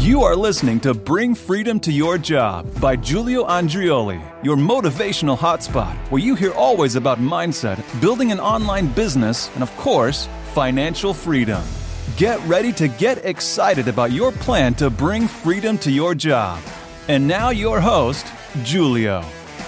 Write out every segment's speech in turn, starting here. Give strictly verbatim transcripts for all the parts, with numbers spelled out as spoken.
You are listening to Bring Freedom to Your Job by Giulio Andreoli, your motivational hotspot, where you hear always about mindset, building an online business, and of course, financial freedom. Get ready to get excited about your plan to bring freedom to your job. And now your host, Giulio.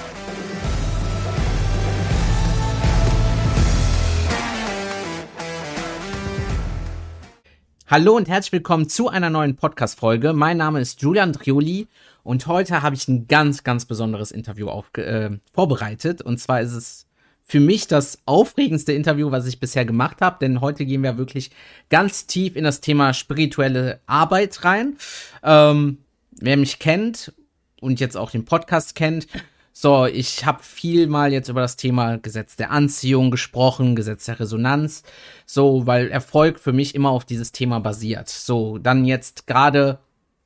Hallo und herzlich willkommen zu einer neuen Podcast-Folge. Mein Name ist Giulio Andreoli und heute habe ich ein ganz, ganz besonderes Interview aufge- äh, vorbereitet. Und zwar ist es für mich das aufregendste Interview, was ich bisher gemacht habe, denn heute gehen wir wirklich ganz tief in das Thema spirituelle Arbeit rein. Ähm, wer mich kennt und jetzt auch den Podcast kennt, so, ich habe viel mal jetzt über das Thema Gesetz der Anziehung gesprochen, Gesetz der Resonanz, so, weil Erfolg für mich immer auf dieses Thema basiert. So, dann jetzt gerade,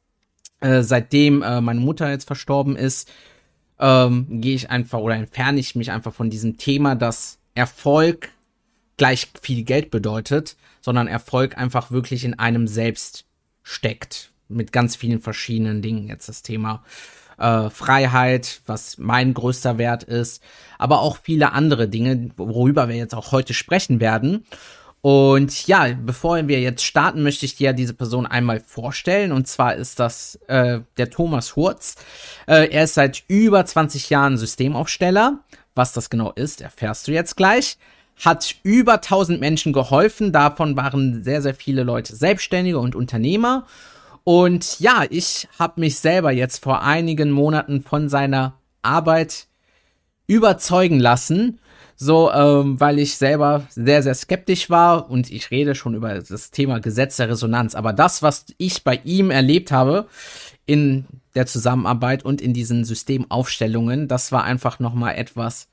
äh, seitdem äh, meine Mutter jetzt verstorben ist, ähm, gehe ich einfach oder entferne ich mich einfach von diesem Thema, dass Erfolg gleich viel Geld bedeutet, sondern Erfolg einfach wirklich in einem selbst steckt. Mit ganz vielen verschiedenen Dingen jetzt das Thema Äh, Freiheit, was mein größter Wert ist, aber auch viele andere Dinge, worüber wir jetzt auch heute sprechen werden. Und ja, bevor wir jetzt starten, möchte ich dir diese Person einmal vorstellen. Und zwar ist das äh, der Thomas Hurz. Äh, er ist seit über zwanzig Jahren Systemaufsteller. Was das genau ist, erfährst du jetzt gleich. Hat über tausend Menschen geholfen. Davon waren sehr, sehr viele Leute Selbstständige und Unternehmer. Und ja, ich habe mich selber jetzt vor einigen Monaten von seiner Arbeit überzeugen lassen, so, ähm, weil ich selber sehr, sehr skeptisch war und ich rede schon über das Thema Gesetz der Resonanz. Aber das, was ich bei ihm erlebt habe in der Zusammenarbeit und in diesen Systemaufstellungen, das war einfach nochmal etwas,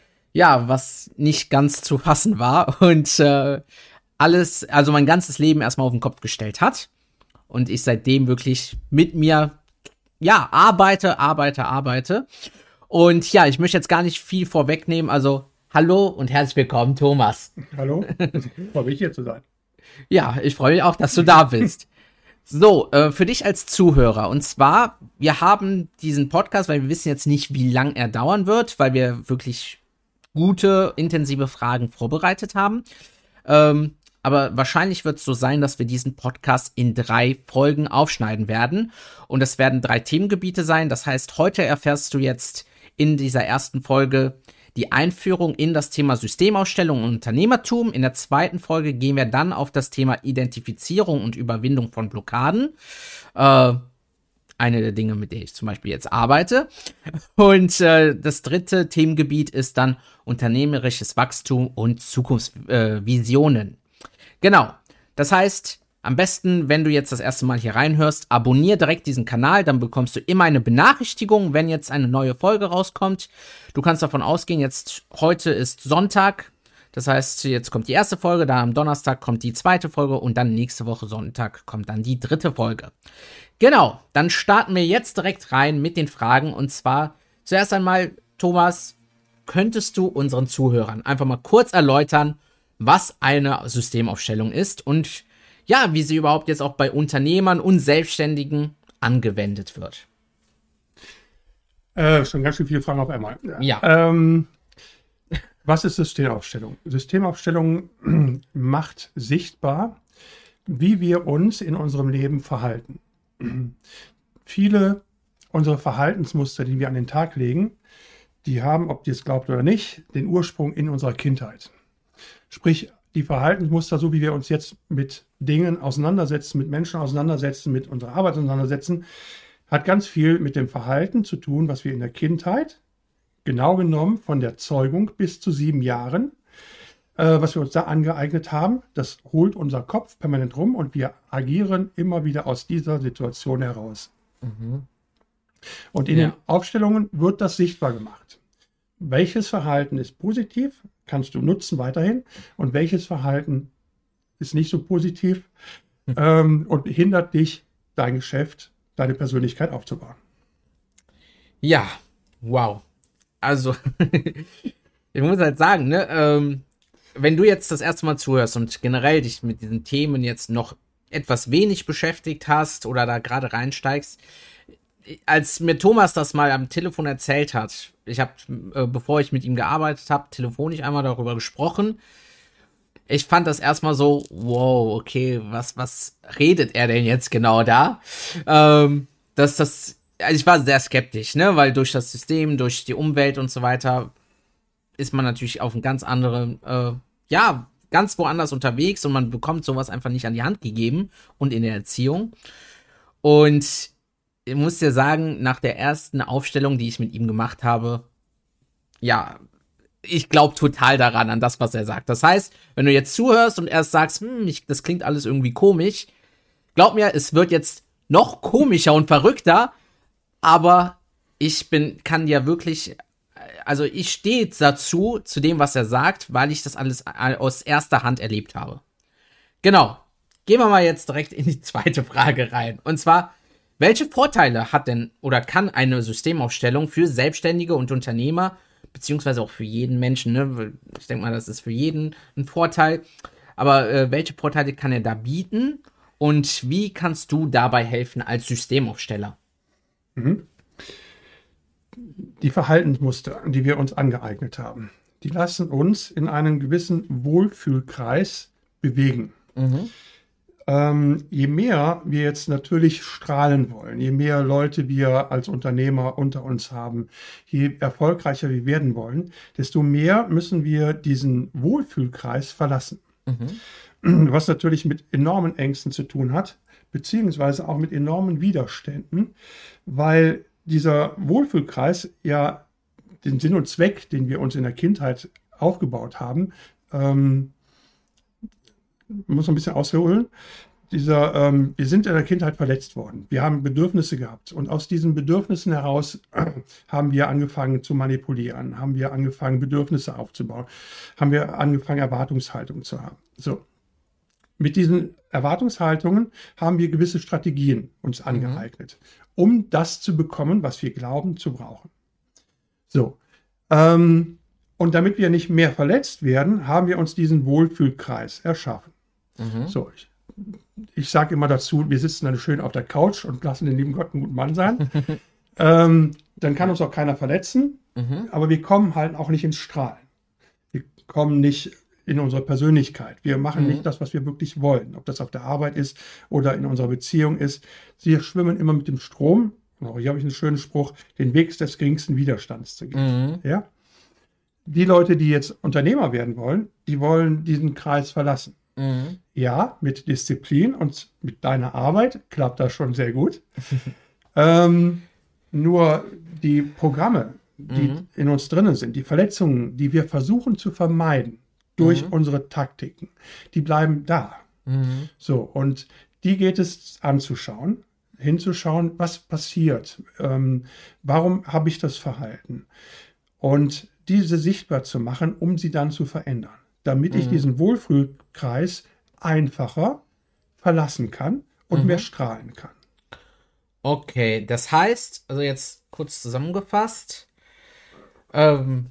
ja, was nicht ganz zu fassen war und äh, alles, also mein ganzes Leben erstmal auf den Kopf gestellt hat. Und ich seitdem wirklich mit mir, ja, arbeite, arbeite, arbeite. Und ja, ich möchte jetzt gar nicht viel vorwegnehmen. Also, hallo und herzlich willkommen, Thomas. Hallo, ich freue mich hier zu sein. Ja, ich freue mich auch, dass du da bist. So, äh, für dich als Zuhörer. Und zwar, wir haben diesen Podcast, weil wir wissen jetzt nicht, wie lang er dauern wird, weil wir wirklich gute, intensive Fragen vorbereitet haben. Ähm, Aber wahrscheinlich wird es so sein, dass wir diesen Podcast in drei Folgen aufschneiden werden. Und es werden drei Themengebiete sein. Das heißt, heute erfährst du jetzt in dieser ersten Folge die Einführung in das Thema Systemaufstellung und Unternehmertum. In der zweiten Folge gehen wir dann auf das Thema Identifizierung und Überwindung von Blockaden. Äh, eine der Dinge, mit der ich zum Beispiel jetzt arbeite. Und äh, das dritte Themengebiet ist dann unternehmerisches Wachstum und Zukunftsvisionen. Äh, Genau, das heißt, am besten, wenn du jetzt das erste Mal hier reinhörst, abonnier direkt diesen Kanal, dann bekommst du immer eine Benachrichtigung, wenn jetzt eine neue Folge rauskommt. Du kannst davon ausgehen, jetzt heute ist Sonntag, das heißt, jetzt kommt die erste Folge, dann am Donnerstag kommt die zweite Folge und dann nächste Woche Sonntag kommt dann die dritte Folge. Genau, dann starten wir jetzt direkt rein mit den Fragen und zwar zuerst einmal, Thomas, könntest du unseren Zuhörern einfach mal kurz erläutern, was eine Systemaufstellung ist und ja, wie sie überhaupt jetzt auch bei Unternehmern und Selbstständigen angewendet wird. Äh, schon ganz schön viele Fragen auf einmal. Ja. Ähm, was ist Systemaufstellung? Systemaufstellung macht sichtbar, wie wir uns in unserem Leben verhalten. Viele unserer Verhaltensmuster, die wir an den Tag legen, die haben, ob ihr es glaubt oder nicht, den Ursprung in unserer Kindheit. Sprich, die Verhaltensmuster, so wie wir uns jetzt mit Dingen auseinandersetzen, mit Menschen auseinandersetzen, mit unserer Arbeit auseinandersetzen, hat ganz viel mit dem Verhalten zu tun, was wir in der Kindheit, genau genommen von der Zeugung bis zu sieben Jahren, äh, was wir uns da angeeignet haben, das holt unser Kopf permanent rum und wir agieren immer wieder aus dieser Situation heraus. Mhm. Und in ja. den Aufstellungen wird das sichtbar gemacht. Welches Verhalten ist positiv, kannst du nutzen weiterhin, und welches Verhalten ist nicht so positiv mhm. ähm, und hindert dich, dein Geschäft, deine Persönlichkeit aufzubauen. Ja, wow. Also, ich muss halt sagen, ne, ähm, wenn du jetzt das erste Mal zuhörst und generell dich mit diesen Themen jetzt noch etwas wenig beschäftigt hast oder da gerade reinsteigst, als mir Thomas das mal am Telefon erzählt hat, ich habe, äh, bevor ich mit ihm gearbeitet habe, telefonisch einmal darüber gesprochen. Ich fand das erstmal so, wow, okay, was, was redet er denn jetzt genau da? Ähm, dass das, also ich war sehr skeptisch, ne, weil durch das System, durch die Umwelt und so weiter ist man natürlich auf einem ganz anderen, äh, ja, ganz woanders unterwegs und man bekommt sowas einfach nicht an die Hand gegeben und in der Erziehung. Und ich muss dir sagen, nach der ersten Aufstellung, die ich mit ihm gemacht habe, ja, ich glaube total daran, an das, was er sagt. Das heißt, wenn du jetzt zuhörst und erst sagst, hm, ich, das klingt alles irgendwie komisch, glaub mir, es wird jetzt noch komischer und verrückter, aber ich bin, kann dir wirklich, also ich stehe dazu, zu dem, was er sagt, weil ich das alles aus erster Hand erlebt habe. Genau. Gehen wir mal jetzt direkt in die zweite Frage rein. Und zwar, welche Vorteile hat denn oder kann eine Systemaufstellung für Selbstständige und Unternehmer, beziehungsweise auch für jeden Menschen, ne? Ich denke mal, das ist für jeden ein Vorteil. Aber äh, welche Vorteile kann er da bieten und wie kannst du dabei helfen als Systemaufsteller? Mhm. Die Verhaltensmuster, die wir uns angeeignet haben, die lassen uns in einem gewissen Wohlfühlkreis bewegen. Mhm. Ähm, je mehr wir jetzt natürlich strahlen wollen, je mehr Leute wir als Unternehmer unter uns haben, je erfolgreicher wir werden wollen, desto mehr müssen wir diesen Wohlfühlkreis verlassen. Mhm. Was natürlich mit enormen Ängsten zu tun hat, beziehungsweise auch mit enormen Widerständen, weil dieser Wohlfühlkreis ja den Sinn und Zweck, den wir uns in der Kindheit aufgebaut haben, ähm, muss ein bisschen ausholen. Dieser, ähm, wir sind in der Kindheit verletzt worden. Wir haben Bedürfnisse gehabt. Und aus diesen Bedürfnissen heraus äh, haben wir angefangen zu manipulieren, haben wir angefangen, Bedürfnisse aufzubauen, haben wir angefangen, Erwartungshaltungen zu haben. So. Mit diesen Erwartungshaltungen haben wir gewisse Strategien uns angeeignet, mhm. um das zu bekommen, was wir glauben zu brauchen. So. Ähm, und damit wir nicht mehr verletzt werden, haben wir uns diesen Wohlfühlkreis erschaffen. Mhm. So, ich, ich sage immer dazu, wir sitzen dann schön auf der Couch und lassen den lieben Gott einen guten Mann sein. ähm, dann kann uns auch keiner verletzen, mhm. aber wir kommen halt auch nicht ins Strahlen. Wir kommen nicht in unsere Persönlichkeit. Wir machen mhm. nicht das, was wir wirklich wollen. Ob das auf der Arbeit ist oder in unserer Beziehung ist. Wir schwimmen immer mit dem Strom. Und auch hier habe ich einen schönen Spruch, den Weg des geringsten Widerstands zu gehen. Mhm. Ja? Die Leute, die jetzt Unternehmer werden wollen, die wollen diesen Kreis verlassen. Mhm. Ja, mit Disziplin und mit deiner Arbeit klappt das schon sehr gut. ähm, nur die Programme, die mhm. in uns drinnen sind, die Verletzungen, die wir versuchen zu vermeiden durch mhm. unsere Taktiken, die bleiben da. Mhm. So, und die geht es anzuschauen, hinzuschauen, was passiert, ähm, warum habe ich das Verhalten und diese sichtbar zu machen, um sie dann zu verändern, damit mhm. ich diesen Wohlfühlkreis einfacher verlassen kann und mhm. mehr strahlen kann. Okay, das heißt, also jetzt kurz zusammengefasst, ähm,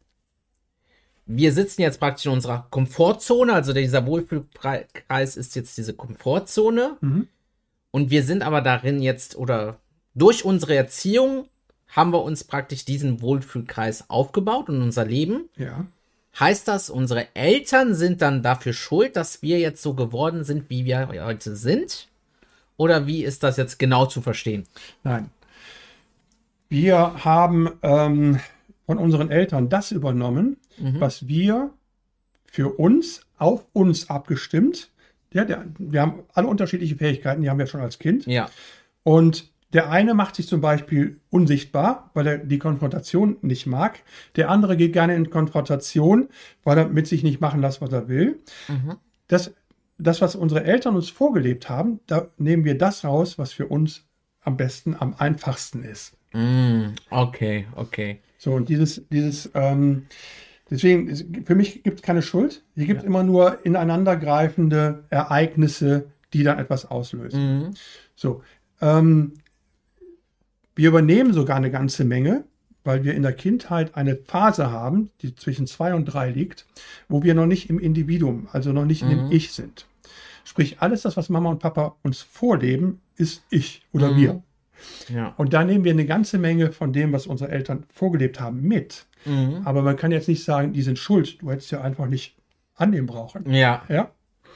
wir sitzen jetzt praktisch in unserer Komfortzone, also dieser Wohlfühlkreis ist jetzt diese Komfortzone mhm. und wir sind aber darin jetzt, oder durch unsere Erziehung haben wir uns praktisch diesen Wohlfühlkreis aufgebaut in unser Leben. Ja. Heißt das, unsere Eltern sind dann dafür schuld, dass wir jetzt so geworden sind, wie wir heute sind? Oder wie ist das jetzt genau zu verstehen? Nein. Wir haben ähm, von unseren Eltern das übernommen, mhm. was wir für uns, auf uns abgestimmt. Ja, der, wir haben alle unterschiedliche Fähigkeiten, die haben wir schon als Kind. Ja. Und der eine macht sich zum Beispiel unsichtbar, weil er die Konfrontation nicht mag. Der andere geht gerne in Konfrontation, weil er mit sich nicht machen lässt, was er will. Mhm. Das, das, was unsere Eltern uns vorgelebt haben, da nehmen wir das raus, was für uns am besten, am einfachsten ist. Mm, okay, okay. So, und dieses, dieses, ähm, deswegen, für mich gibt es keine Schuld. Hier gibt es ja. immer nur ineinandergreifende Ereignisse, die dann etwas auslösen. Mhm. So, ähm, wir übernehmen sogar eine ganze Menge, weil wir in der Kindheit eine Phase haben, die zwischen zwei und drei liegt, wo wir noch nicht im Individuum, also noch nicht mhm. in dem Ich sind. Sprich, alles das, was Mama und Papa uns vorleben, ist ich oder Mhm. wir. Ja. Und da nehmen wir eine ganze Menge von dem, was unsere Eltern vorgelebt haben, mit. Mhm. Aber man kann jetzt nicht sagen, die sind schuld. Du hättest ja einfach nicht annehmen brauchen. Ja. Ja?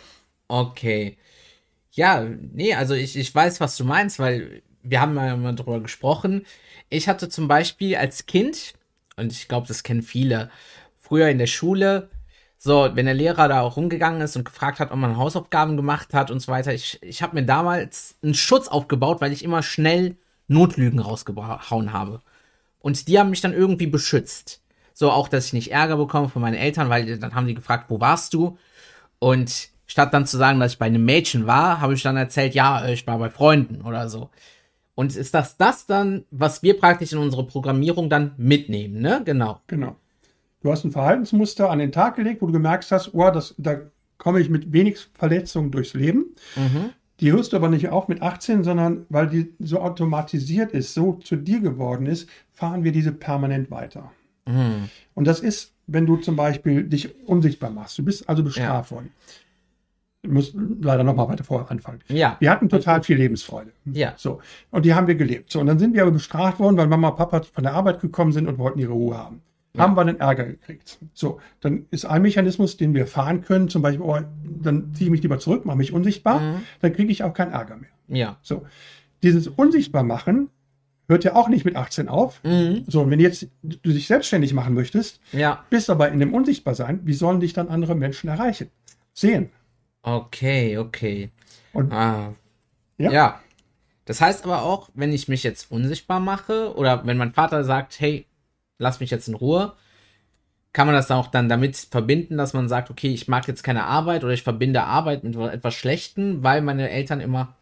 Okay. Ja, nee, also ich, ich weiß, was du meinst, weil wir haben ja mal drüber gesprochen. Ich hatte zum Beispiel als Kind, und ich glaube, das kennen viele, früher in der Schule, so, wenn der Lehrer da auch rumgegangen ist und gefragt hat, ob man Hausaufgaben gemacht hat und so weiter, ich, ich habe mir damals einen Schutz aufgebaut, weil ich immer schnell Notlügen rausgehauen habe. Und die haben mich dann irgendwie beschützt. So, auch, dass ich nicht Ärger bekomme von meinen Eltern, weil dann haben die gefragt, wo warst du? Und statt dann zu sagen, dass ich bei einem Mädchen war, habe ich dann erzählt, ja, ich war bei Freunden oder so. Und ist das das dann, was wir praktisch in unsere Programmierung dann mitnehmen, ne? Genau. Genau. Du hast ein Verhaltensmuster an den Tag gelegt, wo du gemerkt hast, oh, das, da komme ich mit wenig Verletzungen durchs Leben. Mhm. Die hörst du aber nicht auf mit achtzehn, sondern weil die so automatisiert ist, so zu dir geworden ist, fahren wir diese permanent weiter. Mhm. Und das ist, wenn du zum Beispiel dich unsichtbar machst. Du bist also bestraft worden. Ich muss leider nochmal weiter vorher anfangen. Ja. Wir hatten total viel Lebensfreude. Ja. So. Und die haben wir gelebt. So. Und dann sind wir aber bestraft worden, weil Mama und Papa von der Arbeit gekommen sind und wollten ihre Ruhe haben. Ja. Haben wir einen Ärger gekriegt. So. Dann ist ein Mechanismus, den wir fahren können, zum Beispiel, oh, dann ziehe ich mich lieber zurück, mache mich unsichtbar, Mhm. dann kriege ich auch keinen Ärger mehr. Ja. So. Dieses Unsichtbar-Machen hört ja auch nicht mit achtzehn auf. Mhm. So. Und wenn jetzt du dich selbstständig machen möchtest, Ja. bist aber in dem Unsichtbarsein, wie sollen dich dann andere Menschen erreichen? Sehen. Okay, okay. Und Ah. Ja. Ja. Das heißt aber auch, wenn ich mich jetzt unsichtbar mache oder wenn mein Vater sagt, hey, lass mich jetzt in Ruhe, kann man das dann auch dann damit verbinden, dass man sagt, okay, ich mag jetzt keine Arbeit oder ich verbinde Arbeit mit etwas Schlechtem, weil meine Eltern immer,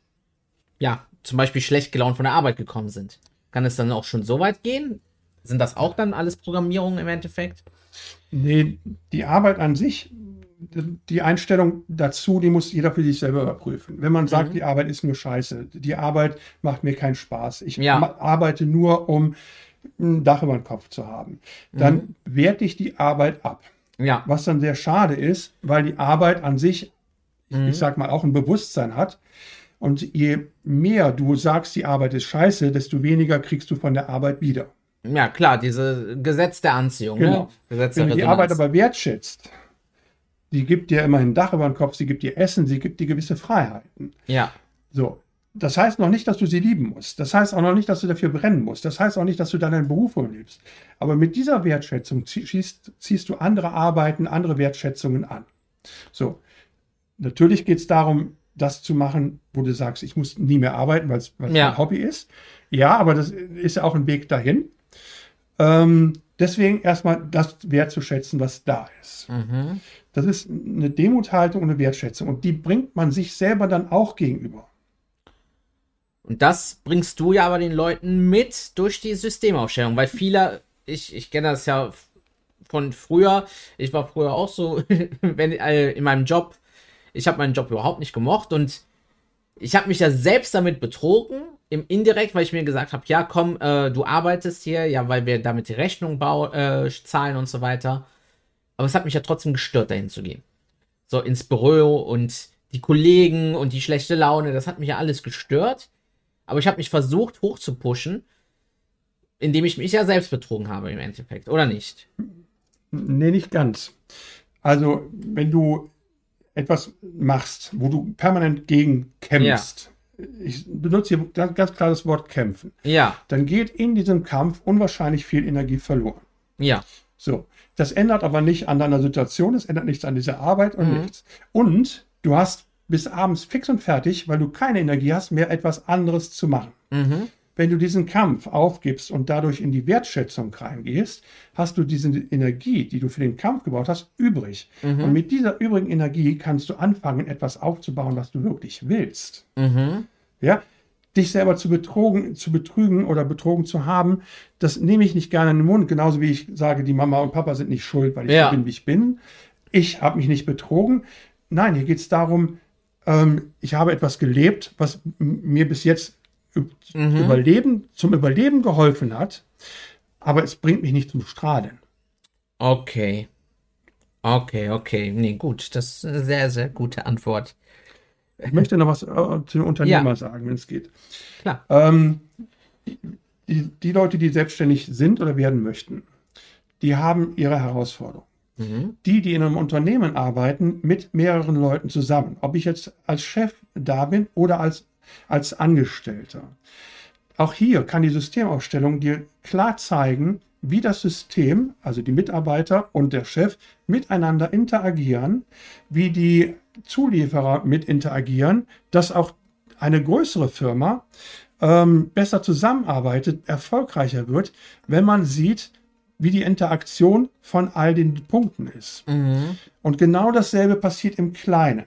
ja, zum Beispiel schlecht gelaunt von der Arbeit gekommen sind. Kann es dann auch schon so weit gehen? Sind das auch dann alles Programmierungen im Endeffekt? nee, die Arbeit an sich, die Einstellung dazu, die muss jeder für sich selber überprüfen. Wenn man sagt, Mhm. die Arbeit ist nur scheiße, die Arbeit macht mir keinen Spaß, ich Ja. ma- arbeite nur, um ein Dach über den Kopf zu haben, dann Mhm. werte ich die Arbeit ab. Ja. Was dann sehr schade ist, weil die Arbeit an sich, Mhm. ich sag mal, auch ein Bewusstsein hat. Und je mehr du sagst, die Arbeit ist scheiße, desto weniger kriegst du von der Arbeit wieder. Ja, klar, diese Gesetz der Anziehung. Genau. Ne? Gesetz Wenn der du die Resonanz. Arbeit aber wertschätzt, die gibt dir immerhin ein Dach über den Kopf, sie gibt dir Essen, sie gibt dir gewisse Freiheiten. Ja. So. Das heißt noch nicht, dass du sie lieben musst. Das heißt auch noch nicht, dass du dafür brennen musst. Das heißt auch nicht, dass du deinen Beruf liebst. Aber mit dieser Wertschätzung ziehst, ziehst du andere Arbeiten, andere Wertschätzungen an. So. Natürlich geht es darum, das zu machen, wo du sagst, ich muss nie mehr arbeiten, weil es Ja. mein Hobby ist. Ja, aber das ist ja auch ein Weg dahin. Ähm, deswegen erstmal das wertzuschätzen, was da ist. Mhm. Das ist eine Demuthaltung und eine Wertschätzung. Und die bringt man sich selber dann auch gegenüber. Und das bringst du ja aber den Leuten mit durch die Systemaufstellung, weil viele, ich, ich kenne das ja von früher, ich war früher auch so, wenn äh, in meinem Job, ich habe meinen Job überhaupt nicht gemocht und ich habe mich ja selbst damit betrogen, im indirekt, weil ich mir gesagt habe, ja komm, äh, du arbeitest hier, ja, weil wir damit die Rechnung bau äh, zahlen und so weiter. Aber es hat mich ja trotzdem gestört, dahin zu gehen. So ins Büro und die Kollegen und die schlechte Laune, das hat mich ja alles gestört. Aber ich habe mich versucht hochzupushen, indem ich mich ja selbst betrogen habe im Endeffekt, oder nicht? Nee, nicht ganz. Also, wenn du etwas machst, wo du permanent gegen kämpfst, ich benutze hier ganz, ganz klar das Wort kämpfen, Ja, dann geht in diesem Kampf unwahrscheinlich viel Energie verloren. ja, So, das ändert aber nicht an deiner Situation, es ändert nichts an dieser Arbeit und Mhm. nichts. Und du hast bis abends fix und fertig, weil du keine Energie hast, mehr etwas anderes zu machen. mhm. Wenn du diesen Kampf aufgibst und dadurch in die Wertschätzung reingehst, hast du diese Energie, die du für den Kampf gebraucht hast, übrig. Und mit dieser übrigen Energie kannst du anfangen, etwas aufzubauen, was du wirklich willst. Mhm. Ja? Dich selber zu betrogen, zu betrügen oder betrogen zu haben, das nehme ich nicht gerne in den Mund. Genauso wie ich sage, die Mama und Papa sind nicht schuld, weil ich Ja. so bin, wie ich bin. Ich habe mich nicht betrogen. Nein, hier geht es darum, ähm, ich habe etwas gelebt, was m- mir bis jetzt ü- Mhm. Überleben, zum Überleben geholfen hat, aber es bringt mich nicht zum Strahlen. Okay. Okay, okay. Nee, gut. Das ist eine sehr, sehr gute Antwort. Ich möchte noch was äh, zu den Unternehmer Ja. sagen, wenn es geht. Klar. Ähm, die, die Leute, die selbstständig sind oder werden möchten, die haben ihre Herausforderungen. Mhm. Die, die in einem Unternehmen arbeiten, mit mehreren Leuten zusammen. Ob ich jetzt als Chef da bin oder als, als Angestellter. Auch hier kann die Systemaufstellung dir klar zeigen, wie das System, also die Mitarbeiter und der Chef, miteinander interagieren, wie die Zulieferer mit interagieren, dass auch eine größere Firma ähm, besser zusammenarbeitet, erfolgreicher wird, wenn man sieht, wie die Interaktion von all den Punkten ist. Mhm. Und genau dasselbe passiert im Kleinen.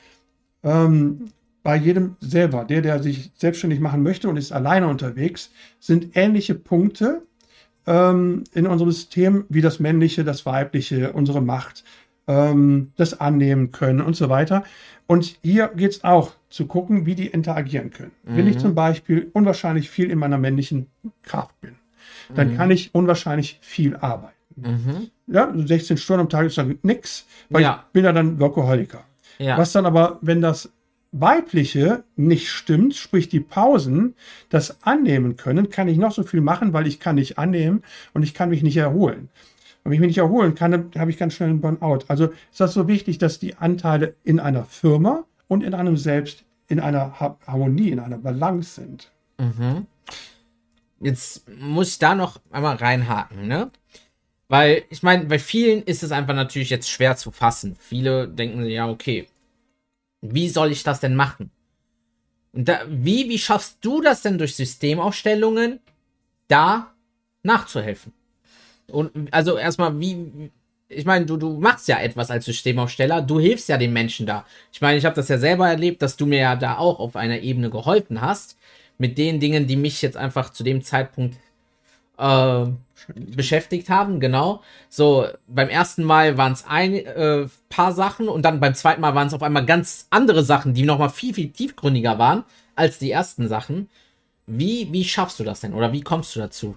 Ähm, bei jedem selber, der, der sich selbstständig machen möchte und ist alleine unterwegs, sind ähnliche Punkte ähm, in unserem System wie das Männliche, das Weibliche, unsere Macht, ähm, das Annehmen können und so weiter. Und hier geht es auch zu gucken, wie die interagieren können. Mhm. Wenn ich zum Beispiel unwahrscheinlich viel in meiner männlichen Kraft bin, dann mhm. kann ich unwahrscheinlich viel arbeiten. Mhm. Ja, sechzehn Stunden am Tag ist dann nix, weil Ja. ich bin ja dann Workaholiker. Ja. Was dann aber, wenn das Weibliche nicht stimmt, sprich die Pausen, das annehmen können, kann ich noch so viel machen, weil ich kann nicht annehmen und ich kann mich nicht erholen. Und wenn ich mich nicht erholen kann, dann habe ich ganz schnell einen Burnout. Also ist das so wichtig, dass die Anteile in einer Firma und in einem selbst in einer Harmonie, in einer Balance sind. Mhm. Jetzt muss ich da noch einmal reinhaken, ne? Weil, ich meine, bei vielen ist es einfach natürlich jetzt schwer zu fassen. Viele denken sich, ja, okay, wie soll ich das denn machen? Und da, wie, wie schaffst du das denn durch Systemaufstellungen, da nachzuhelfen? Und also erstmal, wie, ich meine, du, du machst ja etwas als Systemaufsteller, du hilfst ja den Menschen da. Ich meine, ich habe das ja selber erlebt, dass du mir ja da auch auf einer Ebene geholfen hast, mit den Dingen, die mich jetzt einfach zu dem Zeitpunkt äh, beschäftigt haben, genau. So, beim ersten Mal waren es ein äh, paar Sachen und dann beim zweiten Mal waren es auf einmal ganz andere Sachen, die nochmal viel, viel tiefgründiger waren als die ersten Sachen. Wie, wie schaffst du das denn oder wie kommst du dazu?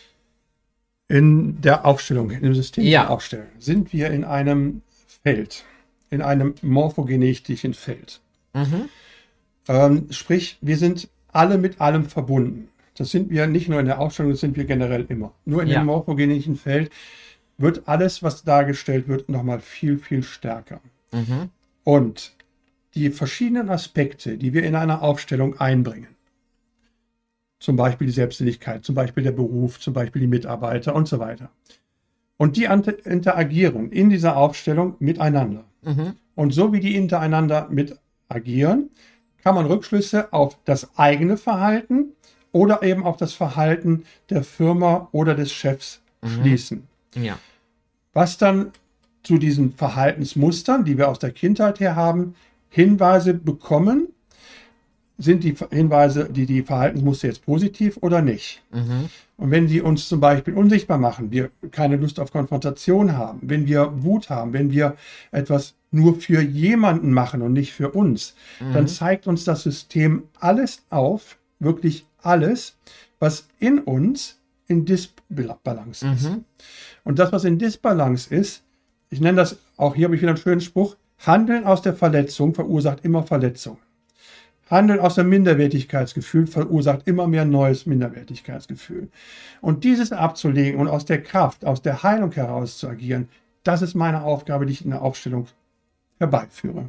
In der Aufstellung, in dem System Ja. der Aufstellung, sind wir in einem Feld, in einem morphogenetischen Feld. Mhm. Ähm, sprich, wir sind alle mit allem verbunden. Das sind wir nicht nur in der Aufstellung, das sind wir generell immer. Nur in Ja. dem morphogenetischen Feld wird alles, was dargestellt wird, nochmal viel, viel stärker. Mhm. Und die verschiedenen Aspekte, die wir in einer Aufstellung einbringen, zum Beispiel die Selbstständigkeit, zum Beispiel der Beruf, zum Beispiel die Mitarbeiter und so weiter. Und die ante- interagieren in dieser Aufstellung miteinander. Mhm. Und so wie die hintereinander mit agieren, kann man Rückschlüsse auf das eigene Verhalten oder eben auf das Verhalten der Firma oder des Chefs schließen. Ja. Was dann zu diesen Verhaltensmustern, die wir aus der Kindheit her haben, Hinweise bekommen, sind die Hinweise, die die Verhaltensmuster jetzt positiv oder nicht. Mhm. Und wenn sie uns zum Beispiel unsichtbar machen, wir keine Lust auf Konfrontation haben, wenn wir Wut haben, wenn wir etwas nur für jemanden machen und nicht für uns, Mhm. dann zeigt uns das System alles auf, wirklich alles, was in uns in Disbalance ist. Mhm. Und das, was in Disbalance ist, ich nenne das, auch hier habe ich wieder einen schönen Spruch, Handeln aus der Verletzung verursacht immer Verletzung. Handeln aus dem Minderwertigkeitsgefühl verursacht immer mehr neues Minderwertigkeitsgefühl. Und dieses abzulegen und aus der Kraft, aus der Heilung heraus zu agieren, das ist meine Aufgabe, die ich in der Aufstellung herbeiführe.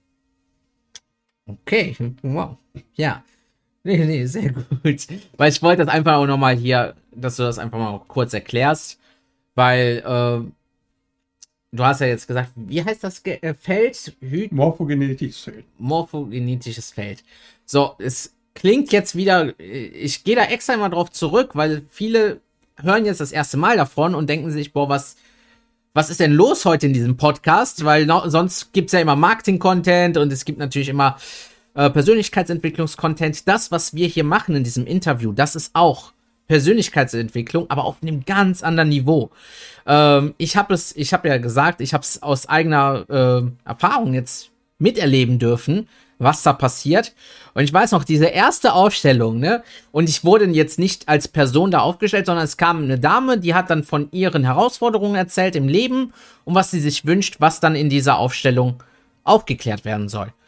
Okay, wow. Ja. Nee, nee, sehr gut. Weil ich wollte das einfach auch nochmal hier, dass du das einfach mal kurz erklärst, weil äh, du hast ja jetzt gesagt, wie heißt das Ge äh, Feld? Hy Morphogenetisches Feld. Morphogenetisches Feld. So, es klingt jetzt wieder, ich gehe da extra mal drauf zurück, weil viele hören jetzt das erste Mal davon und denken sich, boah, was, was ist denn los heute in diesem Podcast? Weil no, sonst gibt's ja immer Marketing-Content und es gibt natürlich immer äh, Persönlichkeitsentwicklungs-Content. Das, was wir hier machen in diesem Interview, das ist auch Persönlichkeitsentwicklung, aber auf einem ganz anderen Niveau. Ähm, ich habe es, ich habe ja gesagt, ich habe es aus eigener äh, Erfahrung jetzt miterleben dürfen, was da passiert. Und ich weiß noch, diese erste Aufstellung, ne, und ich wurde jetzt nicht als Person da aufgestellt, sondern es kam eine Dame, die hat dann von ihren Herausforderungen erzählt im Leben und was sie sich wünscht, was dann in dieser Aufstellung aufgeklärt werden soll.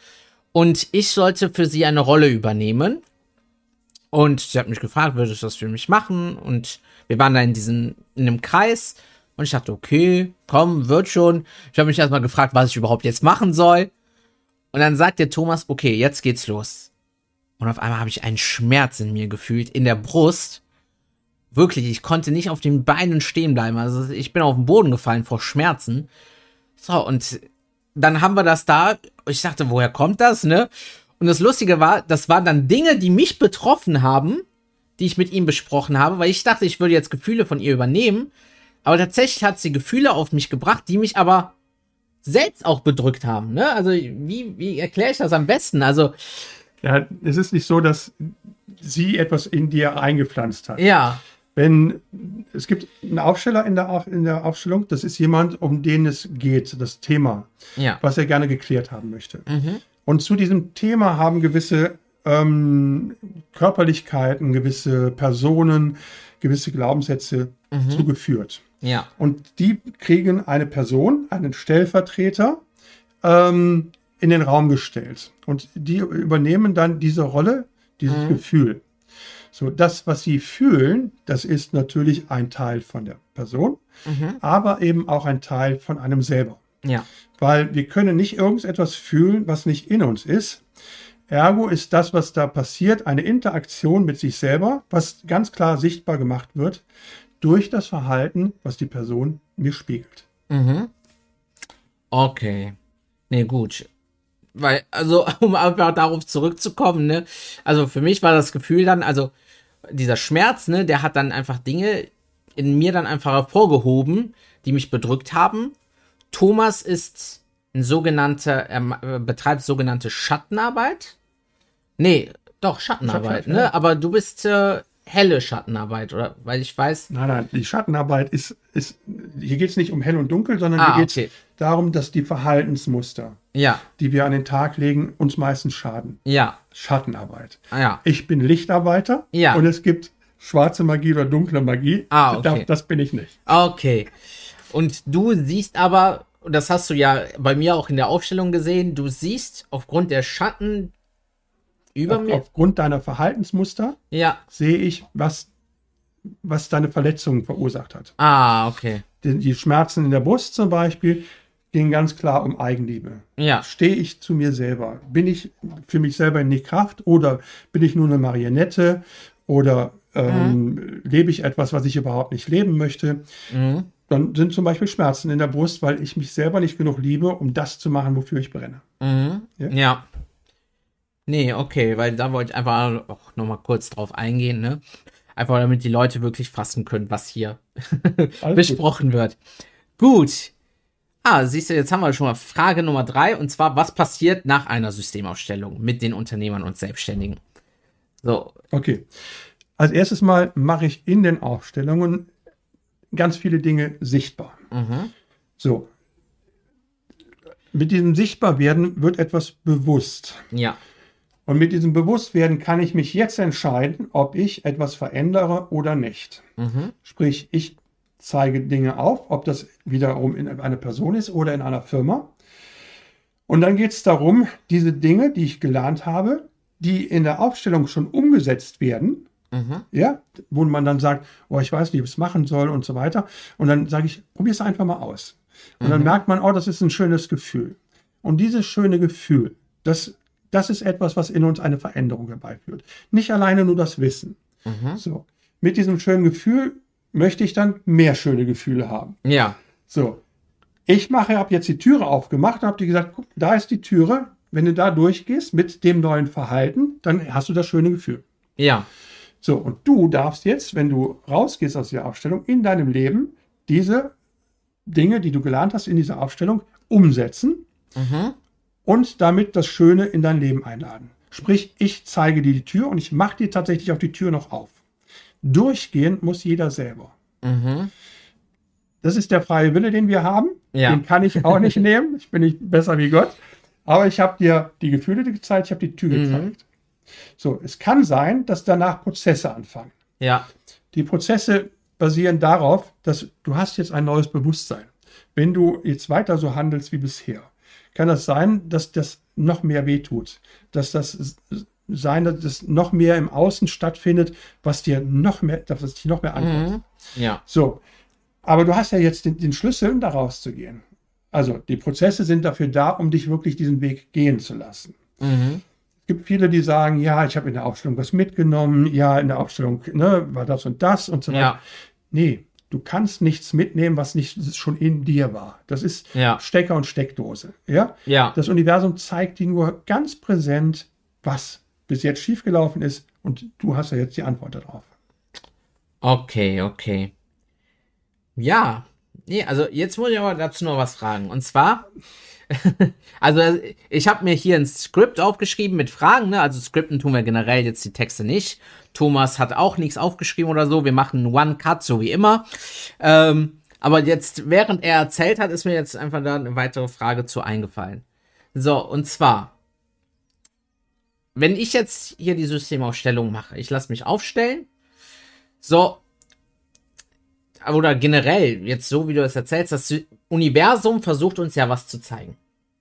Und ich sollte für sie eine Rolle übernehmen. Und sie hat mich gefragt, würde ich das für mich machen? Und wir waren da in diesem, in einem Kreis. Und ich dachte, okay, komm, wird schon. Ich habe mich erstmal gefragt, was ich überhaupt jetzt machen soll. Und dann sagt der Thomas, okay, jetzt geht's los. Und auf einmal habe ich einen Schmerz in mir gefühlt, in der Brust. Wirklich, ich konnte nicht auf den Beinen stehen bleiben. Also ich bin auf den Boden gefallen vor Schmerzen. So, und dann haben wir das da. Ich dachte, woher kommt das, ne? Und das Lustige war, das waren dann Dinge, die mich betroffen haben, die ich mit ihm besprochen habe, weil ich dachte, ich würde jetzt Gefühle von ihr übernehmen. Aber tatsächlich hat sie Gefühle auf mich gebracht, die mich aber selbst auch bedrückt haben, ne? Also, wie, wie erkläre ich das am besten? Also, ja, es ist nicht so, dass sie etwas in dir eingepflanzt hat. ja. Wenn, es gibt einen Aufsteller in der, in der Aufstellung, das ist jemand, um den es geht, das Thema, Ja. was er gerne geklärt haben möchte. Mhm. Und zu diesem Thema haben gewisse ähm, Körperlichkeiten, gewisse Personen, gewisse Glaubenssätze Mhm. zugeführt. Ja. Und die kriegen eine Person, einen Stellvertreter, ähm, in den Raum gestellt. Und die übernehmen dann diese Rolle, dieses Mhm. Gefühl. So, das, was sie fühlen, das ist natürlich ein Teil von der Person, Mhm. aber eben auch ein Teil von einem selber. Ja. Weil wir können nicht irgendetwas fühlen, was nicht in uns ist. Ergo ist das, was da passiert, eine Interaktion mit sich selber, was ganz klar sichtbar gemacht wird durch das Verhalten, was die Person mir spiegelt. Mhm. Okay. Nee, gut. Weil, also, um einfach darauf zurückzukommen, ne, also für mich war das Gefühl dann, also dieser Schmerz, ne, der hat dann einfach Dinge in mir dann einfach hervorgehoben, die mich bedrückt haben. Thomas ist ein sogenannter, er betreibt sogenannte Schattenarbeit. Nee, doch, Schattenarbeit, Schatten, ne, ja. aber du bist äh, helle Schattenarbeit, oder? Weil ich weiß, Nein, nein, die Schattenarbeit ist, ist hier geht es nicht um hell und dunkel, sondern Ah, hier geht es okay. darum, dass die Verhaltensmuster, ja, die wir an den Tag legen, uns meistens schaden. ja, Schattenarbeit. ah, ja, Ich bin Lichtarbeiter Ja. und es gibt schwarze Magie oder dunkle Magie. Ah, okay. Das, das bin ich nicht. okay. Und du siehst aber, und das hast du ja bei mir auch in der Aufstellung gesehen, du siehst aufgrund der Schatten über Auf, mir. aufgrund deiner Verhaltensmuster Ja. sehe ich, was, was deine Verletzungen verursacht hat. Ah, okay. Die, die Schmerzen in der Brust zum Beispiel gehen ganz klar um Eigenliebe. Ja. Stehe ich zu mir selber? Bin ich für mich selber in die Kraft oder bin ich nur eine Marionette oder ähm, Mhm. lebe ich etwas, was ich überhaupt nicht leben möchte? Mhm. Dann sind zum Beispiel Schmerzen in der Brust, weil ich mich selber nicht genug liebe, um das zu machen, wofür ich brenne. Mhm. Ja? Ja. Nee, okay, weil da wollte ich einfach auch nochmal kurz drauf eingehen, ne? Einfach damit die Leute wirklich fassen können, was hier Alles besprochen wird. Gut. Ah, siehst du, jetzt haben wir schon mal Frage Nummer drei, und zwar, was passiert nach einer Systemausstellung mit den Unternehmern und Selbstständigen? So, Okay. Als erstes Mal mache ich in den Aufstellungen ganz viele Dinge sichtbar. mhm. So. Mit diesem Sichtbarwerden wird etwas bewusst. Ja. Und mit diesem Bewusstwerden kann ich mich jetzt entscheiden, ob ich etwas verändere oder nicht. Mhm. Sprich, ich zeige Dinge auf, ob das wiederum in einer Person ist oder in einer Firma. Und dann geht es darum, diese Dinge, die ich gelernt habe, die in der Aufstellung schon umgesetzt werden, Mhm. ja, wo man dann sagt, oh, ich weiß nicht, wie ich es machen soll und so weiter. Und dann sage ich, probier es einfach mal aus. Und dann merkt man, oh, das ist ein schönes Gefühl. Und dieses schöne Gefühl, das, das ist etwas, was in uns eine Veränderung herbeiführt. Nicht alleine nur das Wissen. Mhm. So. Mit diesem schönen Gefühl möchte ich dann mehr schöne Gefühle haben. Ja. So. Ich mache, habe jetzt die Türe aufgemacht und habe dir gesagt, guck, da ist die Türe. Wenn du da durchgehst mit dem neuen Verhalten, dann hast du das schöne Gefühl. Ja. So, und du darfst jetzt, wenn du rausgehst aus der Aufstellung, in deinem Leben diese Dinge, die du gelernt hast in dieser Aufstellung, umsetzen Mhm. und damit das Schöne in dein Leben einladen. Sprich, ich zeige dir die Tür und ich mache dir tatsächlich auch die Tür noch auf. Durchgehen muss jeder selber. Mhm. Das ist der freie Wille, den wir haben. Ja. Den kann ich auch nicht nehmen. Ich bin nicht besser wie Gott. Aber ich habe dir die Gefühle gezeigt, ich habe die Tür Mhm. gezeigt. So, es kann sein, dass danach Prozesse anfangen. Ja. Die Prozesse basieren darauf, dass du hast jetzt ein neues Bewusstsein. Wenn du jetzt weiter so handelst wie bisher, kann das sein, dass das noch mehr wehtut. Dass das sein, dass das noch mehr im Außen stattfindet, was dir noch mehr, dass es dich noch mehr antwortet. Mhm. Ja. So. Aber du hast ja jetzt den, den Schlüssel, da rauszugehen. Also die Prozesse sind dafür da, um dich wirklich diesen Weg gehen zu lassen. Mhm. Es gibt viele, die sagen, ja, ich habe in der Aufstellung was mitgenommen, ja, in der Aufstellung ne, war das und das und so weiter. Ja. Nee, du kannst nichts mitnehmen, was nicht schon in dir war. Das ist Ja. Stecker und Steckdose. Ja? Ja. Das Universum zeigt dir nur ganz präsent, was bis jetzt schiefgelaufen ist und du hast ja jetzt die Antwort darauf. Okay, okay. Ja, nee, also jetzt muss ich aber dazu noch was fragen. Und zwar, also ich habe mir hier ein Skript aufgeschrieben mit Fragen, ne? Also Skripten tun wir generell jetzt die Texte nicht. Thomas hat auch nichts aufgeschrieben oder so. Wir machen One-Cut, so wie immer. Ähm, aber jetzt, während er erzählt hat, ist mir jetzt einfach da eine weitere Frage zu eingefallen. So, und zwar, wenn ich jetzt hier die Systemaufstellung mache, ich lasse mich aufstellen, so, oder generell, jetzt so wie du es erzählst, das Universum versucht uns ja was zu zeigen.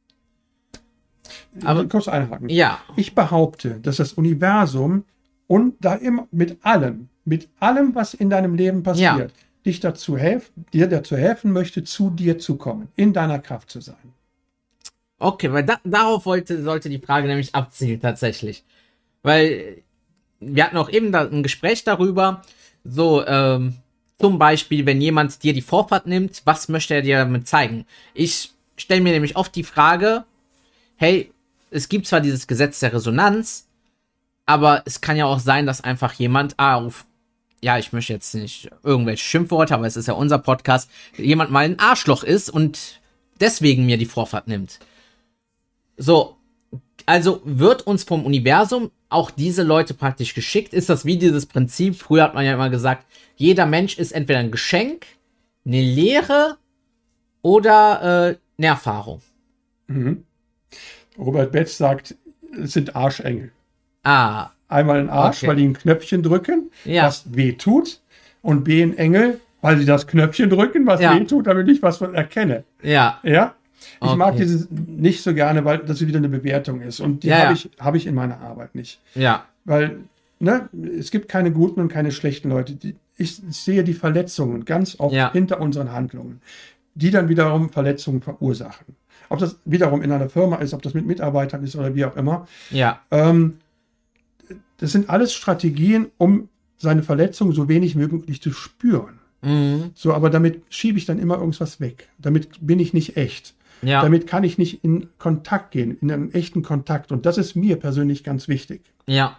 Aber kurz einhaken. Ja. Ich behaupte, dass das Universum und da immer mit allem, mit allem, was in deinem Leben passiert, Ja. dich dazu helfen, dir dazu helfen möchte, zu dir zu kommen, in deiner Kraft zu sein. Okay, weil da, darauf wollte, sollte die Frage nämlich abzielen tatsächlich. Weil wir hatten auch eben da ein Gespräch darüber, so, ähm, zum Beispiel, wenn jemand dir die Vorfahrt nimmt, was möchte er dir damit zeigen? Ich stelle mir nämlich oft die Frage, hey, es gibt zwar dieses Gesetz der Resonanz, aber es kann ja auch sein, dass einfach jemand, ah, auf, ja, ich möchte jetzt nicht irgendwelche Schimpfworte, aber es ist ja unser Podcast, jemand mal ein Arschloch ist und deswegen mir die Vorfahrt nimmt. So, also wird uns vom Universum auch diese Leute praktisch geschickt? Ist das wie dieses Prinzip? Früher hat man ja immer gesagt, jeder Mensch ist entweder ein Geschenk, eine Lehre oder äh, eine Erfahrung. Mhm. Robert Betz sagt, es sind Arschengel. Ah, Einmal ein Arsch, Okay. weil die ein Knöpfchen drücken, Ja. was weh tut. Und B, ein Engel, weil sie das Knöpfchen drücken, was Ja. weh tut, damit ich was erkenne. ja, Ja? Ich Okay. mag dieses nicht so gerne, weil das wieder eine Bewertung ist. Und die Ja, habe ja. ich, hab ich in meiner Arbeit nicht. ja, Weil, ne, es gibt keine guten und keine schlechten Leute. Die, ich sehe die Verletzungen ganz oft Ja. hinter unseren Handlungen, die dann wiederum Verletzungen verursachen. Ob das wiederum in einer Firma ist, ob das mit Mitarbeitern ist oder wie auch immer. ja, Ähm, das sind alles Strategien, um seine Verletzung so wenig möglich zu spüren. mhm. So, aber damit schiebe ich dann immer irgendwas weg. Damit bin ich nicht echt. ja, Damit kann ich nicht in Kontakt gehen, in einen echten Kontakt. Und das ist mir persönlich ganz wichtig. ja.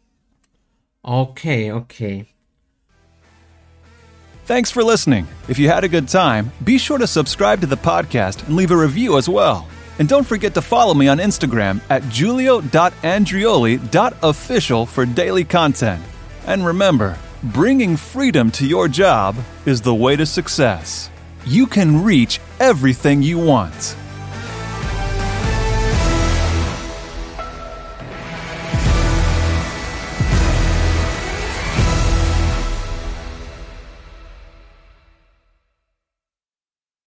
Okay, okay. Thanks for listening. If you had a good time, be sure to subscribe to the podcast and leave a review as well. And don't forget to follow me on Instagram at julio dot andrioli dot official for daily content. And remember, bringing freedom to your job is the way to success. You can reach everything you want.